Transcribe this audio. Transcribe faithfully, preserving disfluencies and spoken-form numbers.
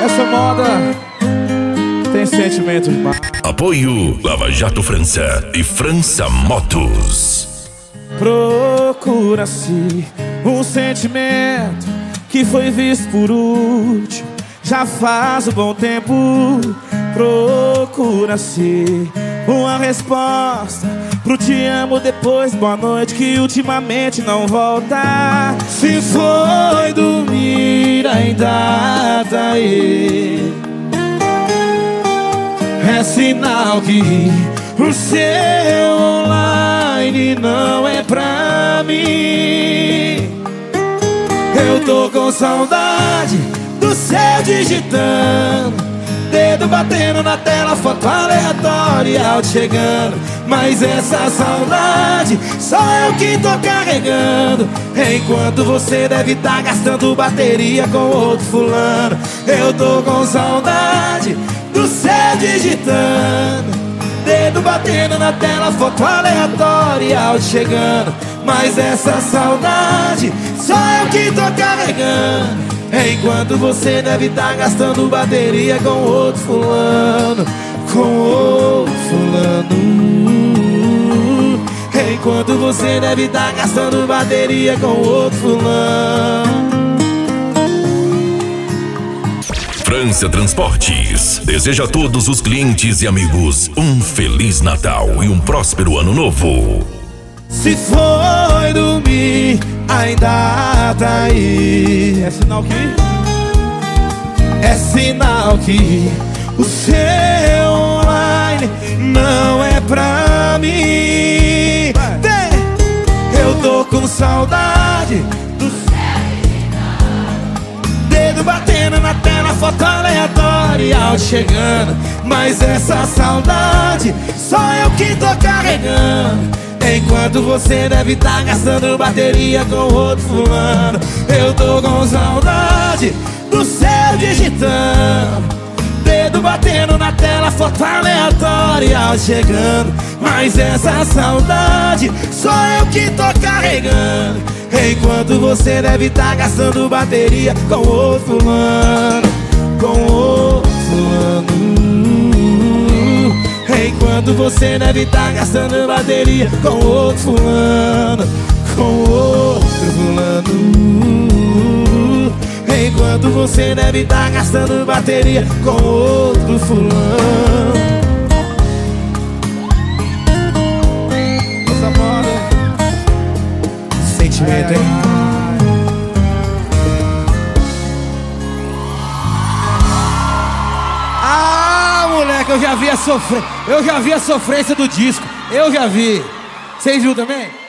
Essa moda tem sentimento demais. Apoio Lava Jato França e França Motos. Procura-se um sentimento que foi visto por último já faz um bom tempo. Procura-se uma resposta pro te amo depois boa noite que ultimamente não volta. Se foi dormir ainda tá aí, é sinal que o seu online não é pra mim. Eu tô com saudade do céu digitando, dedo batendo na tela, foto aleatória, áudio chegando. Mas essa saudade só eu que tô carregando, enquanto você deve estar gastando bateria com outro fulano. Eu tô com saudade do céu digitando, dedo batendo na tela, foto aleatória, áudio chegando. Mas essa saudade só eu que tô carregando, enquanto você deve estar gastando bateria com outro fulano. Com outro fulano. Enquanto você deve estar gastando bateria com outro fulano. França Transportes deseja a todos os clientes e amigos um Feliz Natal e um próspero Ano Novo. Se foi dormir, ainda tá aí, é sinal que É sinal que o seu online não é pra mim. Eu tô com saudade do dedo batendo na tela, foto aleatória, áudio chegando. Mas essa saudade só eu que tô carregando, enquanto você deve estar gastando bateria com outro fulano. Eu tô com saudade do céu digitando, dedo batendo na tela, foto aleatória, áudio chegando. Mas essa saudade só eu que tô carregando, enquanto você deve estar gastando bateria com outro fulano. Com outro fulano. Enquanto você deve estar gastando bateria com outro fulano. Com outro fulano. Enquanto você deve estar gastando bateria com outro fulano. Essa moda sentimento, hein? Ah, moleque, eu já vi a sofrência. Eu já vi a sofrência do disco. Eu já vi. Vocês viram também?